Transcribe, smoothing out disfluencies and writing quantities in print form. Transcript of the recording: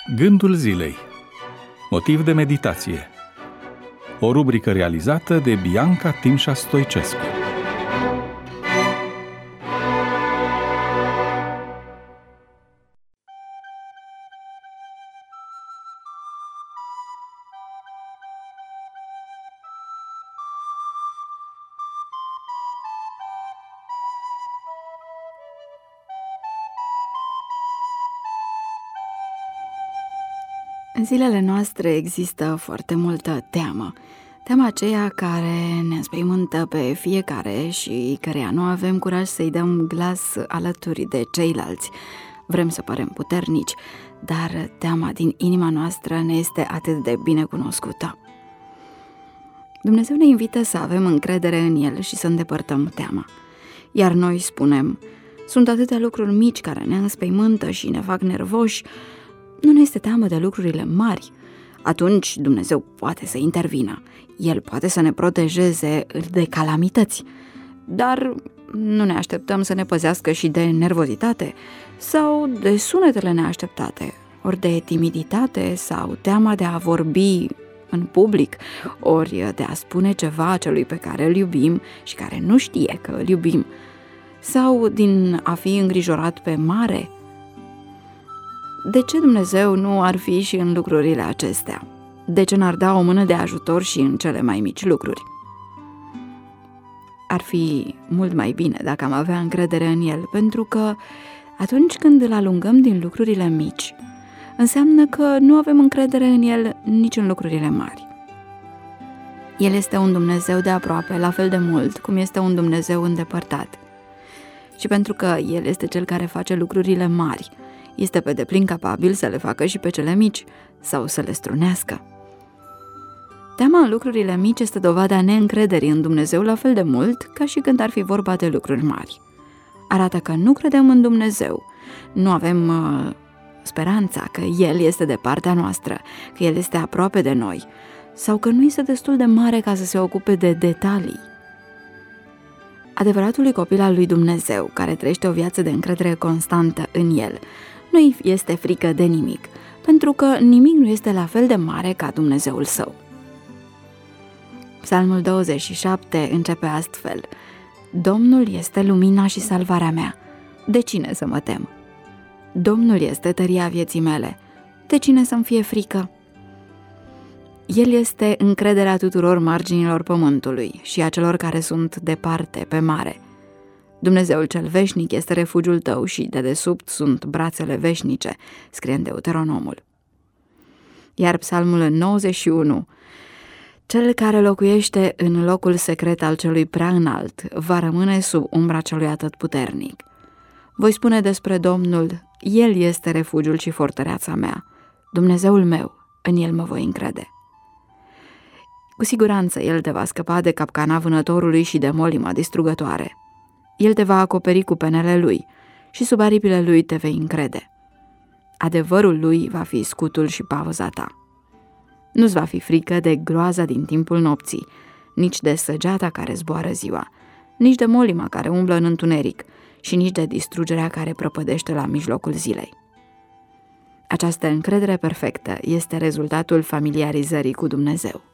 Gândul zilei. Motiv de meditație. O rubrică realizată de Bianca Timșa Stoicescu. În zilele noastre există foarte multă teamă. Teama aceea care ne înspăimântă pe fiecare și căreia nu avem curaj să-i dăm glas alături de ceilalți. Vrem să părem puternici, dar teama din inima noastră ne este atât de bine cunoscută. Dumnezeu ne invită să avem încredere în El și să îndepărtăm teama. Iar noi spunem, sunt atâtea lucruri mici care ne înspăimântă și ne fac nervoși. Nu ne este teamă de lucrurile mari. Atunci Dumnezeu poate să intervină. El poate să ne protejeze de calamități. Dar nu ne așteptăm să ne păzească și de nervozitate sau de sunetele neașteptate, ori de timiditate sau teama de a vorbi în public, ori de a spune ceva celui pe care îl iubim și care nu știe că îl iubim, sau din a fi îngrijorat pe mare. De ce Dumnezeu nu ar fi și în lucrurile acestea? De ce n-ar da o mână de ajutor și în cele mai mici lucruri? Ar fi mult mai bine dacă am avea încredere în El, pentru că atunci când îl alungăm din lucrurile mici, înseamnă că nu avem încredere în El nici în lucrurile mari. El este un Dumnezeu de aproape, la fel de mult cum este un Dumnezeu îndepărtat. Și pentru că El este Cel care face lucrurile mari, este pe deplin capabil să le facă și pe cele mici sau să le strunească. Teama în lucrurile mici este dovada neîncrederii în Dumnezeu la fel de mult ca și când ar fi vorba de lucruri mari. Arată că nu credem în Dumnezeu, nu avem speranța că El este de partea noastră, că El este aproape de noi sau că nu este destul de mare ca să se ocupe de detalii. Adevăratului copil al lui Dumnezeu, care trăiește o viață de încredere constantă în El, nu-i este frică de nimic, pentru că nimic nu este la fel de mare ca Dumnezeul său. Psalmul 27 începe astfel: Domnul este lumina și salvarea mea, de cine să mă tem? Domnul este tăria vieții mele, de cine să-mi fie frică? El este încrederea tuturor marginilor pământului și a celor care sunt departe pe mare. Dumnezeul cel veșnic este refugiul tău și dedesubt sunt brațele veșnice, scrie în Deuteronomul. Iar psalmul 91: Cel care locuiește în locul secret al celui prea înalt va rămâne sub umbra celui atotputernic. Voi spune despre Domnul, El este refugiul și fortăreața mea, Dumnezeul meu, în El mă voi încrede. Cu siguranță El te va scăpa de capcana vânătorului și de molima distrugătoare. El te va acoperi cu penele Lui și sub aripile Lui te vei încrede. Adevărul Lui va fi scutul și pavăza ta. Nu-ți va fi frică de groaza din timpul nopții, nici de săgeata care zboară ziua, nici de molima care umblă în întuneric și nici de distrugerea care prăpădește la mijlocul zilei. Această încredere perfectă este rezultatul familiarizării cu Dumnezeu.